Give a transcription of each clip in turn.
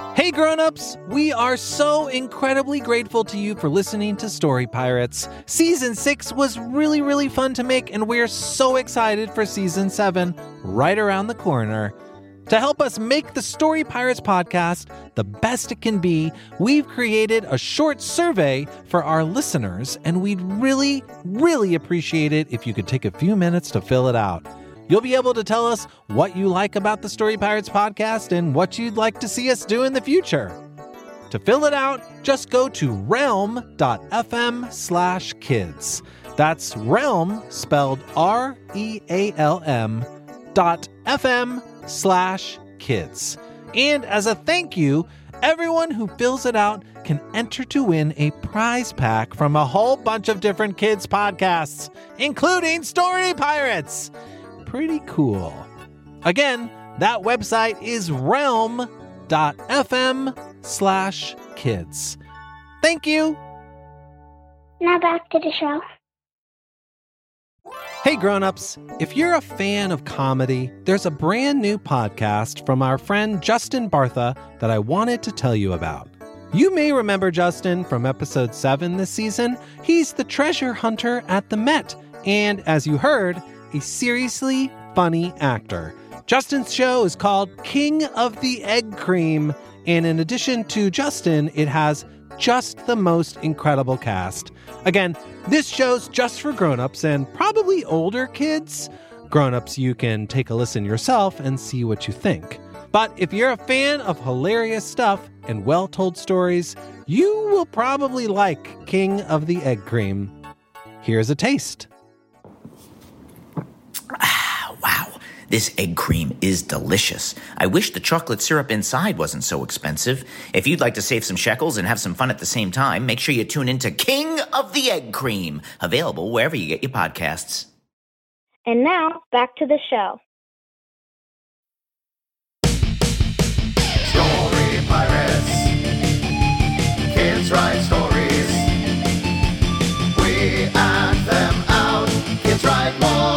Hey grown-ups, we are so incredibly grateful to you for listening to Story Pirates. Season 6 was really fun to make, and we're so excited for Season 7 right around the corner. To help us make the Story Pirates podcast the best it can be, we've created a short survey for our listeners, and we'd really appreciate it if you could take a few minutes to fill it out. You'll be able to tell us what you like about the Story Pirates podcast and what you'd like to see us do in the future. To fill it out, just go to realm.fm/kids. That's realm, spelled REALM.FM/kids. And as a thank you, everyone who fills it out can enter to win a prize pack from a whole bunch of different kids podcasts, including Story Pirates. Pretty cool. Again, that website is realm.fm/kids. Thank you. Now back to the show. Hey grown-ups, if you're a fan of comedy, there's a brand new podcast from our friend Justin Bartha that I wanted to tell you about. You may remember Justin from episode 7 this season. He's the treasure hunter at the Met, and as you heard, a seriously funny actor. Justin's show is called King of the Egg Cream, and in addition to Justin, it has just the most incredible cast. Again, this show's just for grown-ups and probably older kids. Grown-ups, you can take a listen yourself and see what you think. But if you're a fan of hilarious stuff and well-told stories, you will probably like King of the Egg Cream. Here's a taste. Wow, this egg cream is delicious. I wish the chocolate syrup inside wasn't so expensive. If you'd like to save some shekels and have some fun at the same time, make sure you tune into King of the Egg Cream, available wherever you get your podcasts. And now, back to the show. Story Pirates. Kids write stories. We act them out. Kids write more.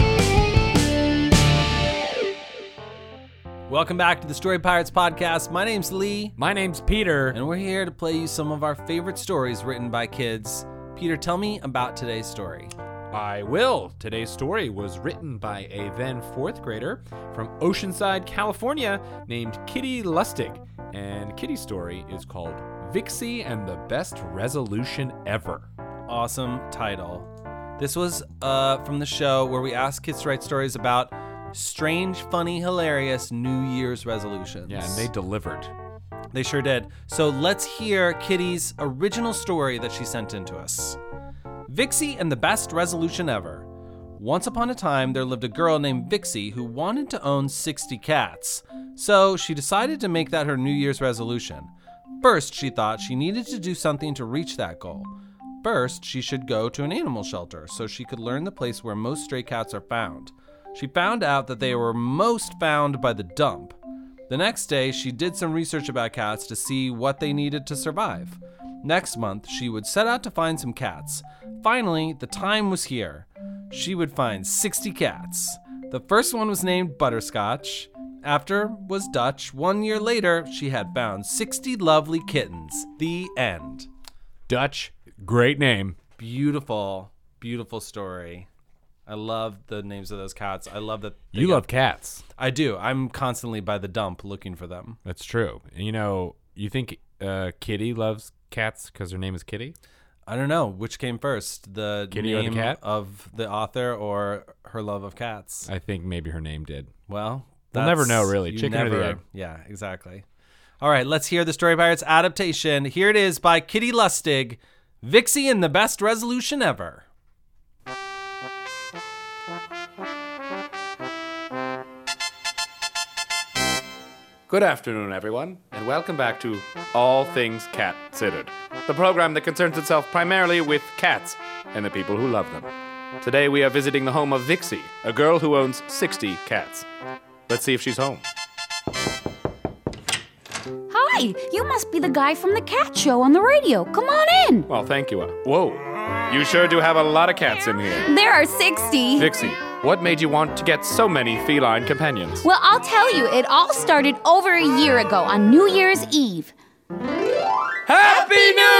Welcome back to the Story Pirates podcast. My name's Lee. My name's Peter. And we're here to play you some of our favorite stories written by kids. Peter, tell me about today's story. I will. Today's story was written by a then 4th grader from Oceanside, California, named Kitty Lustig. And Kitty's story is called Vixie and the Best Resolution Ever. Awesome title. This was from the show where we ask kids to write stories about strange, funny, hilarious New Year's resolutions. Yeah, and they delivered. They sure did. So let's hear Kitty's original story that she sent in to us. Vixie and the Best Resolution Ever. Once upon a time, there lived a girl named Vixie who wanted to own 60 cats. So she decided to make that her New Year's resolution. First, she thought she needed to do something to reach that goal. First, she should go to an animal shelter so she could learn the place where most stray cats are found. She found out that they were most found by the dump. The next day, she did some research about cats to see what they needed to survive. Next month, she would set out to find some cats. Finally, the time was here. She would find 60 cats. The first one was named Butterscotch. After was Dutch. 1 year later, she had found 60 lovely kittens. The end. Dutch, great name. Beautiful, beautiful story. I love the names of those cats. I love that. You love cats. I do. I'm constantly by the dump looking for them. That's true. You know, you think Kitty loves cats because her name is Kitty? I don't know. Which came first? The Kitty or the name cat? of the author or her love of cats? I think maybe her name did. Well, we'll never know, really. You Chicken or the egg. Yeah, exactly. All right, let's hear the Story Pirates adaptation. Here it is by Kitty Lustig, Vixie and the Best Resolution Ever. Good afternoon, everyone, and welcome back to All Things Cat-Siddered, the program that concerns itself primarily with cats and the people who love them. Today we are visiting the home of Vixie, a girl who owns 60 cats. Let's see if she's home. Hi, you must be the guy from the cat show on the radio. Come on in. Well, thank you. Whoa, you sure do have a lot of cats in here. There are 60. Vixie, What made you want to get so many feline companions? Well, I'll tell you, it all started over a year ago on New Year's Eve. Happy New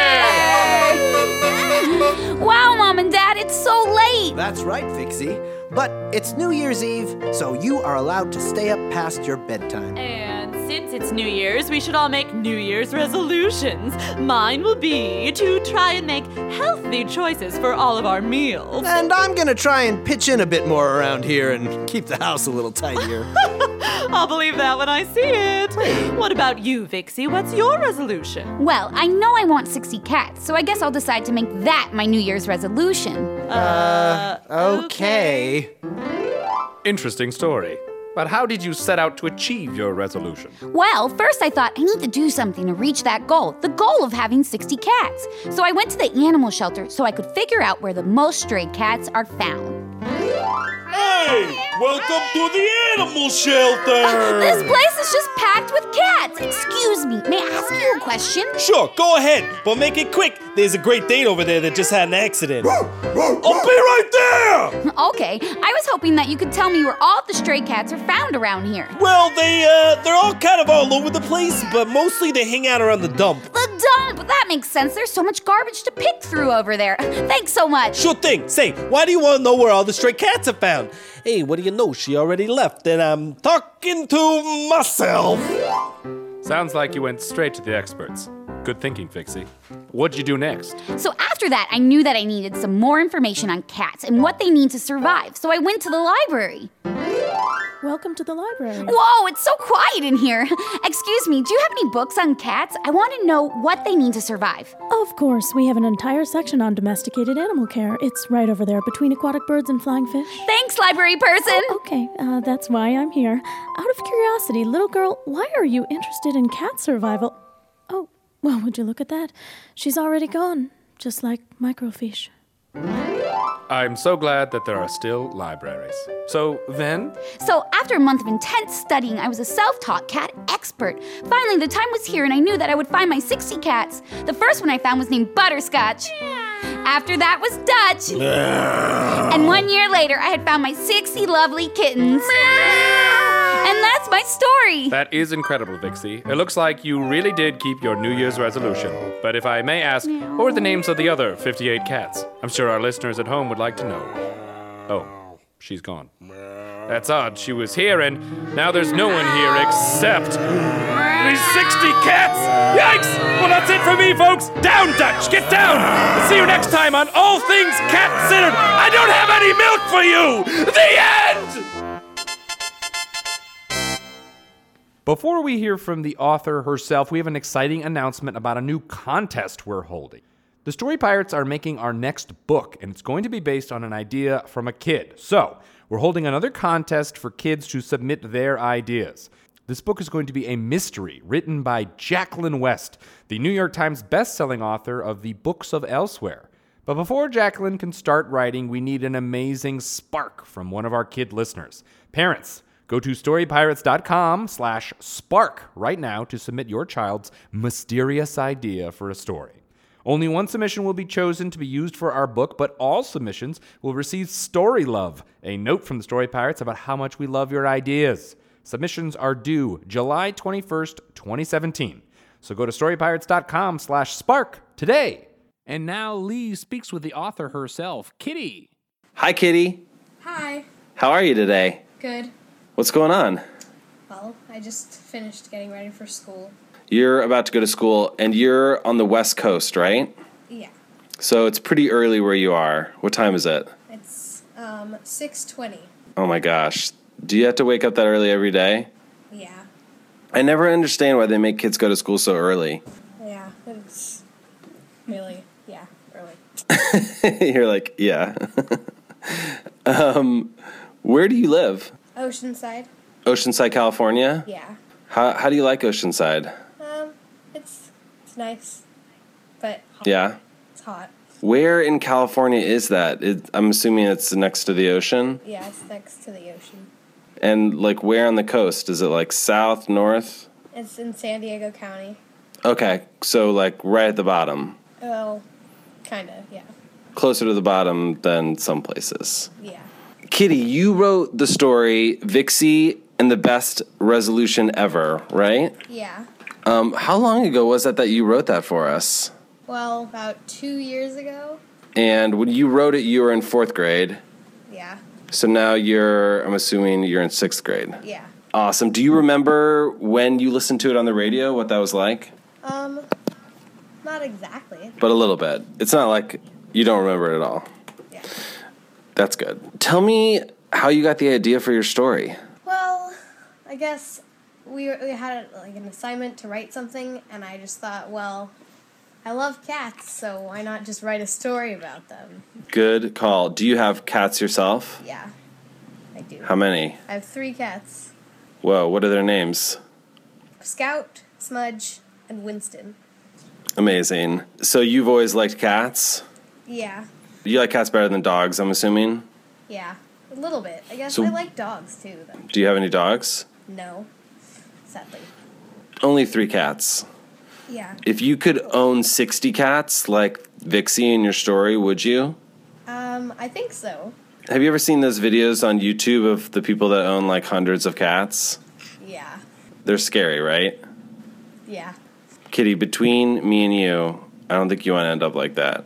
Year! Wow, Mom and Dad, it's so late. That's right, Vixie. But it's New Year's Eve, so you are allowed to stay up past your bedtime. And since it's New Year's, we should all make New Year's resolutions. Mine will be to try and make healthy choices for all of our meals. And I'm gonna try and pitch in a bit more around here and keep the house a little tidier. I'll believe that when I see it. What about you, Vixie? What's your resolution? Well, I know I want 60 cats, so I guess I'll decide to make that my New Year's resolution. Okay. Interesting story. But how did you set out to achieve your resolution? Well, first I thought I need to do something to reach that goal, the goal of having 60 cats. So I went to the animal shelter so I could figure out where the most stray cats are found. Hey, welcome to the animal shelter! This place is just packed with cats. Excuse me, may I ask you a question? Sure, go ahead, but make it quick. There's a Great Dane over there that just had an accident. I'll be right there! Okay, I was hoping that you could tell me where all the stray cats are found around here. Well, they're all kind of all over the place, but mostly they hang out around the dump. The dump! That makes sense. There's so much garbage to pick through over there. Thanks so much. Sure thing. Say, why do you want to know where all the stray cats are found? Hey, what do you know? She already left, and I'm talking to myself. Sounds like you went straight to the experts. Good thinking, Vixie. What'd you do next? So after that, I knew that I needed some more information on cats and what they need to survive, so I went to the library. Welcome to the library. Whoa, it's so quiet in here. Excuse me, do you have any books on cats? I want to know what they need to survive. Of course, we have an entire section on domesticated animal care. It's right over there between aquatic birds and flying fish. Thanks, library person. Oh, okay, that's why I'm here. Out of curiosity, little girl, why are you interested in cat survival? Oh, well, would you look at that? She's already gone, just like microfiche. I'm so glad that there are still libraries. So then? So after a month of intense studying, I was a self-taught cat expert. Finally, the time was here and I knew that I would find my 60 cats. The first one I found was named Butterscotch. After that was Dutch. And 1 year later, I had found my 60 lovely kittens. And that's my story. That is incredible, Vixie. It looks like you really did keep your New Year's resolution. But if I may ask, what were the names of the other 58 cats? I'm sure our listeners at home would like to know. Oh, she's gone. That's odd. She was here and now there's no one here except these 60 cats! Yikes! Well, that's it for me, folks. Down, Dutch! Get down! I'll see you next time on All Things Cat-Centered. I don't have any milk for you! The end! Before we hear from the author herself, we have an exciting announcement about a new contest we're holding. The Story Pirates are making our next book, and it's going to be based on an idea from a kid. So, we're holding another contest for kids to submit their ideas. This book is going to be a mystery written by Jacqueline West, the New York Times best-selling author of The Books of Elsewhere. But before Jacqueline can start writing, we need an amazing spark from one of our kid listeners. Parents, go to storypirates.com/spark right now to submit your child's mysterious idea for a story. Only one submission will be chosen to be used for our book, but all submissions will receive Story Love, a note from the Story Pirates about how much we love your ideas. Submissions are due July 21st, 2017. So go to storypirates.com/spark today. And now Lee speaks with the author herself, Kitty. Hi, Kitty. Hi. How are you today? Good. What's going on? Well, I just finished getting ready for school. You're about to go to school, and you're on the West Coast, right? Yeah. So it's pretty early where you are. What time is it? It's 6:20. Oh my gosh. Do you have to wake up that early every day? Yeah. I never understand why they make kids go to school so early. Yeah, it's really, early. You're like, yeah. Where do you live? Oceanside. Oceanside, California? Yeah. How do you like Oceanside? It's nice, but hot. Yeah? It's hot. Where in California is that? I'm assuming it's next to the ocean? Yeah, it's next to the ocean. And, like, where on the coast? Is it, like, south, north? It's in San Diego County. Okay, so, like, right at the bottom. Well, kind of, yeah. Closer to the bottom than some places. Yeah. Kitty, you wrote the story Vixie and the Best Resolution Ever, right? Yeah. How long ago was that you wrote that for us? Well, about 2 years ago. And when you wrote it, you were in 4th grade. Yeah. So now I'm assuming you're in 6th grade. Yeah. Awesome. Do you remember when you listened to it on the radio, what that was like? Not exactly. But a little bit. It's not like you don't remember it at all. Yeah. That's good. Tell me how you got the idea for your story. Well, I guess we had an assignment to write something, and I just thought, well, I love cats, so why not just write a story about them? Good call. Do you have cats yourself? Yeah, I do. How many? I have 3 cats. Whoa, what are their names? Scout, Smudge, and Winston. Amazing. So you've always liked cats? Yeah. You like cats better than dogs, I'm assuming? Yeah, a little bit. I guess So- I like dogs, too, though. Do you have any dogs? No, sadly. Only 3 cats. Yeah. If you could own 60 cats like Vixie in your story, would you? I think so. Have you ever seen those videos on YouTube of the people that own like hundreds of cats? Yeah. They're scary, right? Yeah. Kitty, between me and you, I don't think you want to end up like that.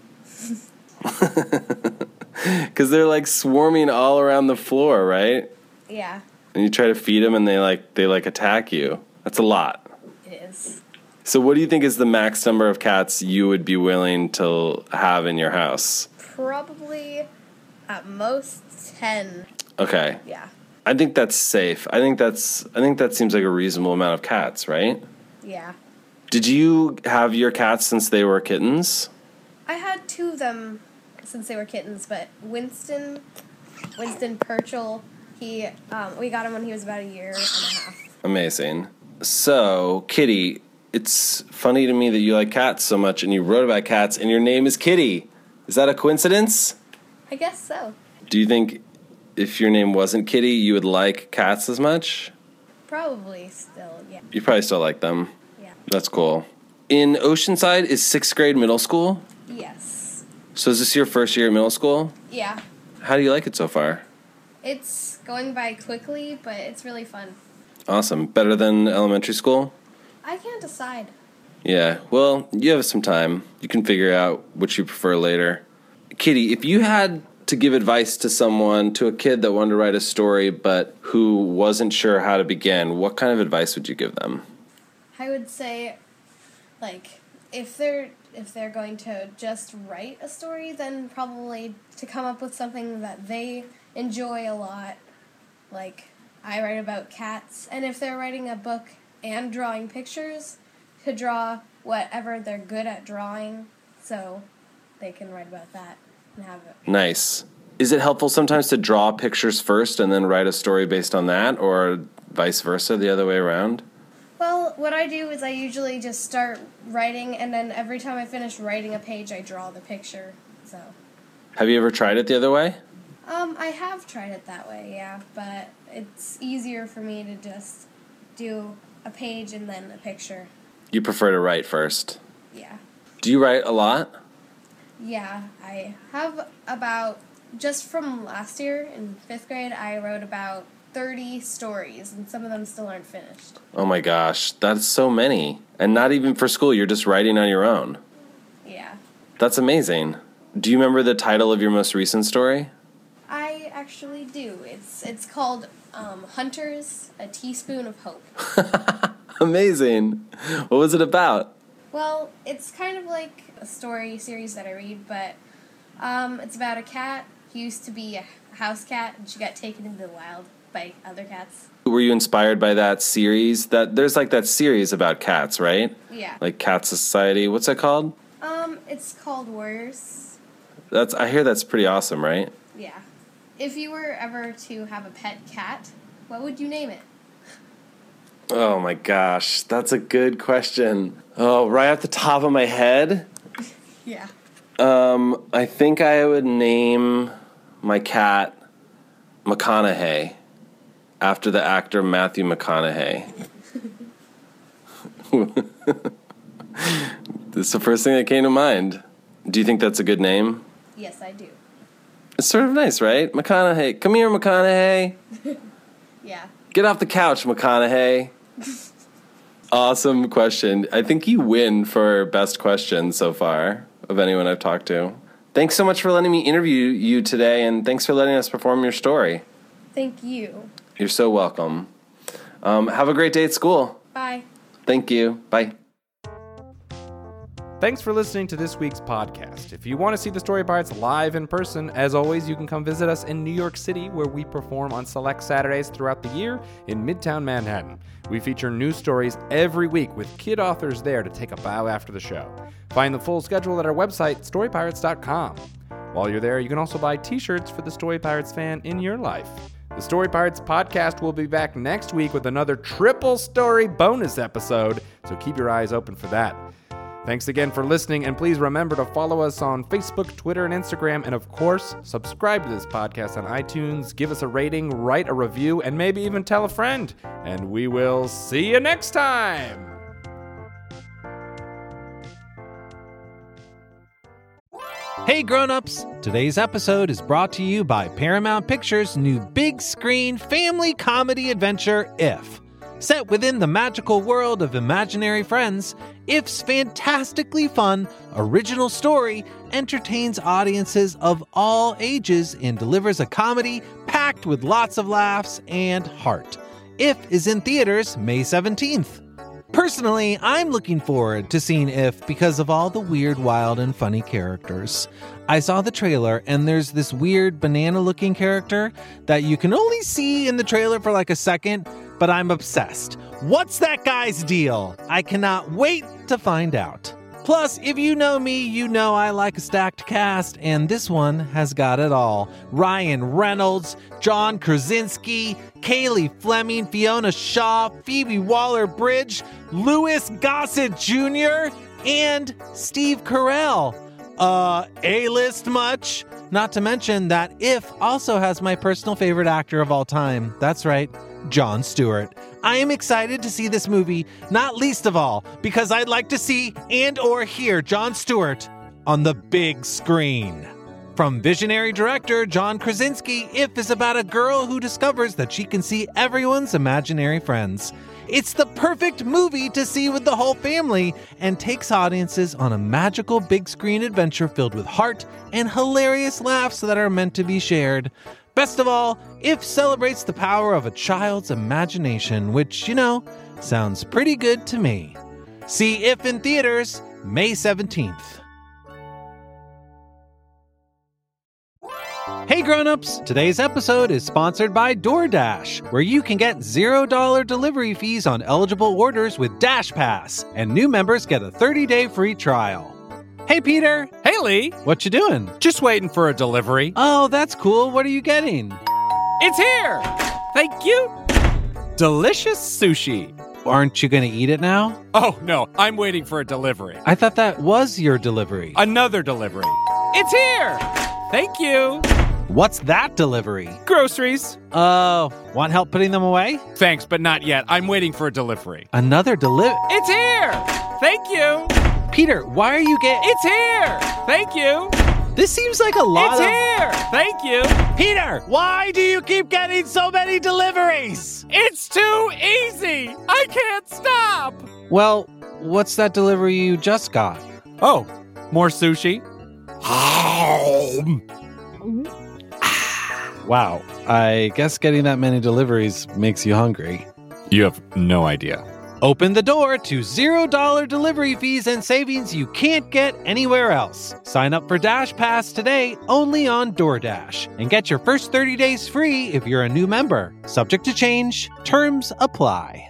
Because they're like swarming all around the floor, right? Yeah, And you try to feed them and they attack you. That's a lot. it is. So what do you think is the max number of cats you would be willing to have in your house? Probably at most 10. Okay. Yeah. I think that's safe. I think that seems like a reasonable amount of cats, right? Yeah. Did you have your cats since they were kittens? I had 2 of them since they were kittens, but Winston Purchell, we got him when he was about 1.5 years. Amazing. So, Kitty, it's funny to me that you like cats so much and you wrote about cats and your name is Kitty. Is that a coincidence? I guess so. Do you think if your name wasn't Kitty, you would like cats as much? Probably still, yeah. You probably still like them. Yeah. That's cool. In Oceanside, is 6th grade middle school? Yes. So is this your first year at middle school? Yeah. How do you like it so far? It's going by quickly, but it's really fun. Awesome. Better than elementary school? I can't decide. Yeah, well, you have some time. You can figure out what you prefer later. Kitty, if you had to give advice to a kid that wanted to write a story but who wasn't sure how to begin, what kind of advice would you give them? I would say, if they're going to just write a story, then probably to come up with something that they enjoy a lot. Like, I write about cats, and if they're writing a book and drawing pictures, to draw whatever they're good at drawing, so they can write about that and have it. Nice. Is it helpful sometimes to draw pictures first and then write a story based on that, or vice versa, the other way around? Well, what I do is I usually just start writing, and then every time I finish writing a page, I draw the picture, so. Have you ever tried it the other way? I have tried it that way, yeah, but it's easier for me to just do a page and then a picture. You prefer to write first? Yeah. Do you write a lot? Yeah, I have just from last year in 5th grade, I wrote about 30 stories, and some of them still aren't finished. Oh my gosh, that's so many. And not even for school, you're just writing on your own. Yeah. That's amazing. Do you remember the title of your most recent story? I actually do. It's called Hunters, A Teaspoon of Hope. Amazing. What was it about? Well, it's kind of like a story series that I read, but it's about a cat who used to be a house cat, and she got taken into the wild by other cats. Were you inspired by that series? There's like that series about cats, right? Yeah. Like Cat Society. What's that called? It's called Warriors. I hear that's pretty awesome, right? Yeah. If you were ever to have a pet cat, what would you name it? Oh my gosh, that's a good question. Oh, right off the top of my head? Yeah. I think I would name my cat McConaughey after the actor Matthew McConaughey. This is the first thing that came to mind. Do you think that's a good name? Yes, I do. It's sort of nice, right? McConaughey. Come here, McConaughey. Yeah. Get off the couch, McConaughey. Awesome question. I think you win for best question so far of anyone I've talked to. Thanks so much for letting me interview you today, and thanks for letting us perform your story. Thank you. You're so welcome. Have a great day at school. Bye. Thank you. Bye. Thanks for listening to this week's podcast. If you want to see the Story Pirates live in person, as always, you can come visit us in New York City, where we perform on select Saturdays throughout the year in Midtown Manhattan. We feature new stories every week with kid authors there to take a bow after the show. Find the full schedule at our website, storypirates.com. While you're there, you can also buy t-shirts for the Story Pirates fan in your life. The Story Pirates podcast will be back next week with another triple story bonus episode, so keep your eyes open for that. Thanks again for listening, and please remember to follow us on Facebook, Twitter, and Instagram, and of course, subscribe to this podcast on iTunes, give us a rating, write a review, and maybe even tell a friend. And we will see you next time! Hey grown-ups! Today's episode is brought to you by Paramount Pictures' new big screen family comedy adventure, If. Set within the magical world of imaginary friends, If's fantastically fun, original story entertains audiences of all ages and delivers a comedy packed with lots of laughs and heart. If is in theaters May 17th. Personally, I'm looking forward to seeing If because of all the weird, wild, and funny characters. I saw the trailer, and there's this weird banana-looking character that you can only see in the trailer for like a second, but I'm obsessed. What's that guy's deal? I cannot wait to find out. Plus, if you know me, you know I like a stacked cast, and this one has got it all. Ryan Reynolds, John Krasinski, Kaylee Fleming, Fiona Shaw, Phoebe Waller-Bridge, Louis Gossett Jr., and Steve Carell. A-list much? Not to mention that If also has my personal favorite actor of all time. That's right, Jon Stewart. I am excited to see this movie, not least of all, because I'd like to see and or hear Jon Stewart on the big screen. From visionary director John Krasinski, If is about a girl who discovers that she can see everyone's imaginary friends. It's the perfect movie to see with the whole family and takes audiences on a magical big screen adventure filled with heart and hilarious laughs that are meant to be shared. Best of all, If celebrates the power of a child's imagination, which, you know, sounds pretty good to me. See If in theaters May 17th. Hey grown-ups, today's episode is sponsored by DoorDash, where you can get $0 delivery fees on eligible orders with Dash Pass, and new members get a 30-day free trial. Hey Peter! Hey Lee! What you doing? Just waiting for a delivery. Oh, that's cool. What are you getting? It's here! Thank you! Delicious sushi. Aren't you going to eat it now? Oh, no, I'm waiting for a delivery. I thought that was your delivery. Another delivery. It's here! Thank you! What's that delivery? Groceries. Oh, want help putting them away? Thanks, but not yet. I'm waiting for a delivery. Another delivery? It's here! Thank you! Peter, why are you getting... It's here! Thank you! This seems like a lot It's here! Thank you! Peter, why do you keep getting so many deliveries? It's too easy! I can't stop! Well, what's that delivery you just got? Oh, more sushi? Wow, I guess getting that many deliveries makes you hungry. You have no idea. Open the door to $0 delivery fees and savings you can't get anywhere else. Sign up for Dash Pass today only on DoorDash and get your first 30 days free if you're a new member. Subject to change, terms apply.